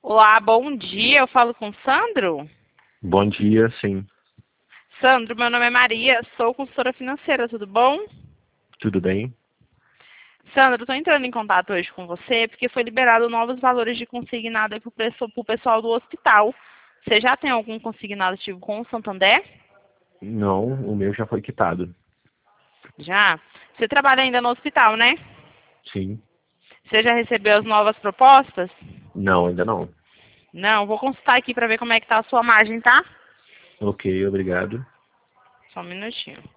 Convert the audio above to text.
Olá, bom dia. Eu falo com o Sandro? Bom dia, sim. Sandro, meu nome é Maria, sou consultora financeira, tudo bom? Tudo bem? Sandro, estou entrando em contato hoje com você porque foi liberado novos valores de consignado para o pessoal do hospital. Você já tem algum consignado ativo com o Santander? Não, o meu já foi quitado. Já? Você trabalha ainda no hospital, né? Sim. Você já recebeu as novas propostas? Não, ainda não. Não, vou consultar aqui para ver como é que está a sua margem, tá? Ok, obrigado. Só um minutinho.